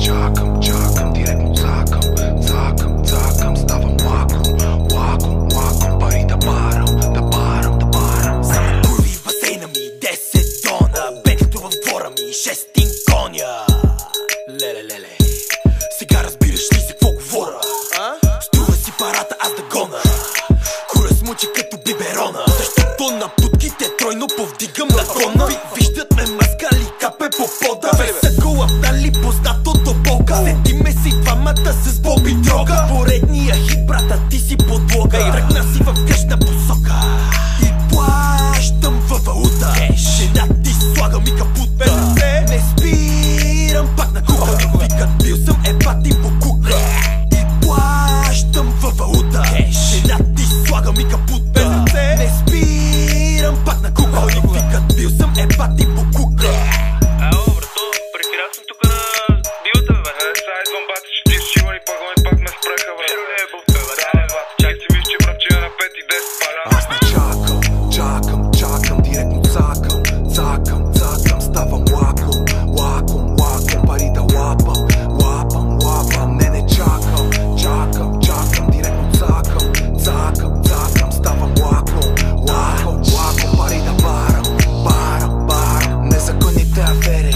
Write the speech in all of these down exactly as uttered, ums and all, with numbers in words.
чакам, чакам, директно цакам, цакам, цакам, ставам лаком, лаком, лаком, пари да барам, да барам, да барам. Само курви в басейна ми, десет тона, беглето в двора ми, шестин коня. Леле, леле, сега разбираш ли за какво говоря? Струва си парата, аз да гона. Кура смучи като биберона, защото на путките тройно повдигам нагона. Виждат ме мазгали, капе по пода. Са голапнали познато до болка. Седиме си двамата с Боби дрога. Поредния хит, брата, ти си подлога. И тръгна си в грешна посока. И плащам във валута. Жена ти слагам и капута. Не спирам пак на кука. Викат бил съм ебати по кука. И плащам във валута. Жена ти слагам и капута. Не спирам пак на кука. Викат бил съм ебати по кука. Ало, брато, префирал съм тук на дилата, бе. Е, сега идвам, бати, че ти шивани, пак ме пак ме спреха, бе. Е, бухте, бе, да, бе, бати, чак си мисля, че мръмчина на пет и десет паля. Аз не чакам, чакам, чакам, директно цакам, цакам, цакам, ставам лаком, лаком, лаком, пари да лапам, лапам, лапам. Не, не чакам, чакам, чакам, директно цакам, цакам, цакам, ставам лаком, лаком, лаком, пари да барам, барам, барам. Незаконните афери,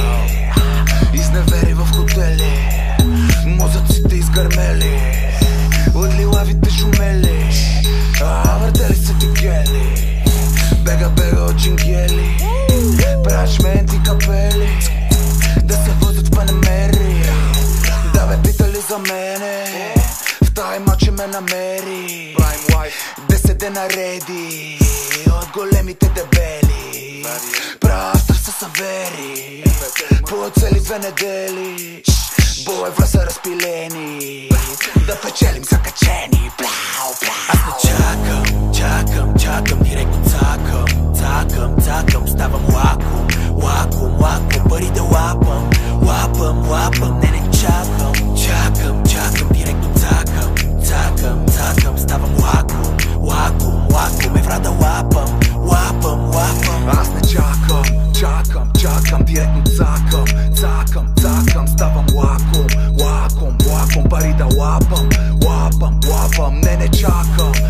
изневери в хотели, мозъците изгърмели, отли лавите шумели, а въртели се ти гели. Бега, бега от джингели, прачменти капели, да се возят в панамери. Да бе, питали за мене, в тая маче ме намери. Десет нареди от големите дебели, прастър са савери, по цели две недели. Боевра са разпилени, да печелим закачени. Пляу, пляу. Аз не чакам, чакам, чакам, директно цакам, цакам, цакам, ставам лаком, лаком, лаком, пари да лапам, лапам, лапам. Не, не чакам, чакам, чакам, директно цакам, цакам, цакам, ставам лаком, лаком, лаком, евра да лапам, лапам, лапам. Аз не чакам, чакам, чакам, директно цакам, цакам, цакам, ставам лаком, лаком, лаком, пари да лапам, лапам, лапам. Не, не чакам,